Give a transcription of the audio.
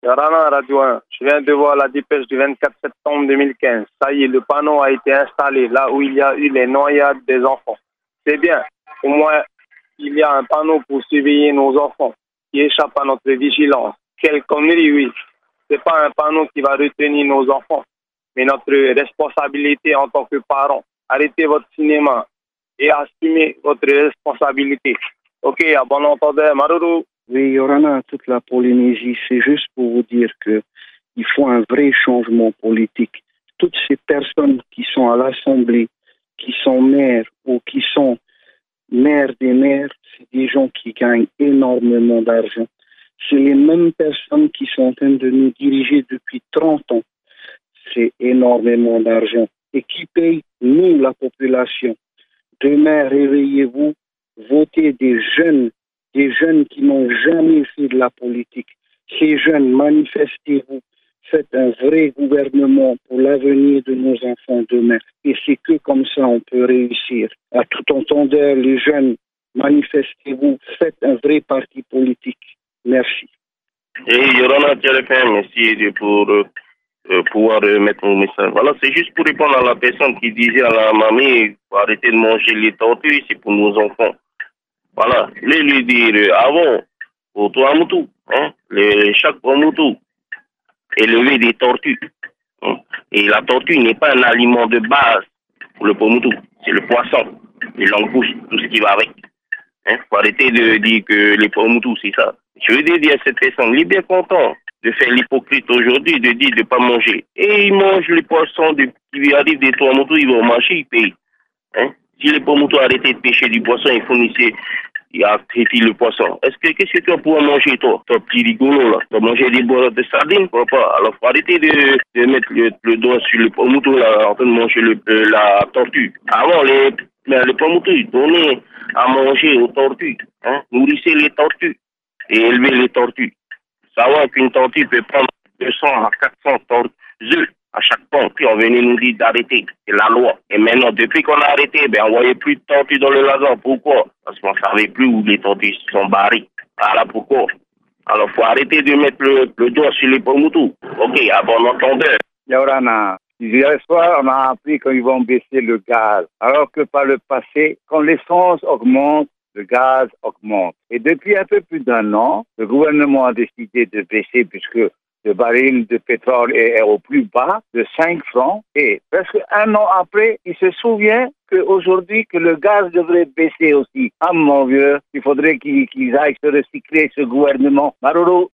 Rana Radio 1, je viens de voir la dépêche du 24 septembre 2015. Ça y est, le panneau a été installé là où il y a eu les noyades des enfants. C'est bien. Au moins, il y a un panneau pour surveiller nos enfants qui échappent à notre vigilance. Quelle connerie, oui. C'est pas un panneau qui va retenir nos enfants, mais notre responsabilité en tant que parents. Arrêtez votre cinéma et assumez votre responsabilité. Ok, à bon entendeur, Maruru. Oui, Yorana, toute la Polynésie, c'est juste pour vous dire que il faut un vrai changement politique. Toutes ces personnes qui sont à l'Assemblée, qui sont maires ou qui sont maires des maires, c'est des gens qui gagnent énormément d'argent. C'est les mêmes personnes qui sont en train de nous diriger depuis 30 ans. C'est énormément d'argent. Et qui paye? Nous, la population. Demain, réveillez-vous, votez des jeunes qui n'ont jamais fait de la politique. Ces jeunes, manifestez-vous, faites un vrai gouvernement pour l'avenir de nos enfants demain. Et c'est que comme ça on peut réussir. À tout entendeur, les jeunes, manifestez-vous, faites un vrai parti politique. Merci. Et Yorana TRFM, merci pour pouvoir mettre mon message. Voilà, c'est juste pour répondre à la personne qui disait à la mamie, faut arrêter de manger les tortues, c'est pour nos enfants. Voilà, lui dire avant, pour toi Moutou, hein, chaque Moutou, élever des tortues. Hein, et la tortue n'est pas un aliment de base pour le Pomoutou, c'est le poisson, les langoustes, tout ce qui va avec. Hein, faut arrêter de dire que les Pomoutou, c'est ça. Je veux dire à cette personne, il est bien content de faire l'hypocrite aujourd'hui, de dire de ne pas manger. Et ils mangent les poissons qui arrivent des Pomoutou, ils vont manger, ils payent. Hein? Si les Pomoutou arrêtaient de pêcher du poisson, ils fournissaient à traiter le poisson. Qu'est-ce que tu vas pouvoir manger, toi? Toi, petit rigolo, là. Tu vas manger des boîtes de sardines, pourquoi pas? Alors, faut arrêter de mettre le doigt sur le Pomoutou, là, en train de manger la tortue. Avant, les Pomoutou, ils donnaient à manger aux tortues, hein? Nourrissaient les tortues et élever les tortues. Savoir qu'une tortue peut prendre 200 à 400 œufs à chaque pont, puis on venait nous dire d'arrêter. C'est la loi. Et maintenant, depuis qu'on a arrêté, on ne voyait plus de tortues dans le lagon. Pourquoi? Parce qu'on ne savait plus où les tortues sont barrées. Voilà pourquoi. Alors, il faut arrêter de mettre le doigt sur les Pomoutou. Ok, à bon entendeur. Yorana, hier soir, on a appris qu'ils vont baisser le gaz. Alors que par le passé, quand l'essence augmente, le gaz augmente. Et depuis un peu plus d'1 an, le gouvernement a décidé de baisser puisque le baril de pétrole est au plus bas de 5 francs. Et presque 1 an après, il se souvient qu'aujourd'hui, que le gaz devrait baisser aussi. Ah mon vieux, il faudrait qu'ils aillent se recycler, ce gouvernement. Maruru.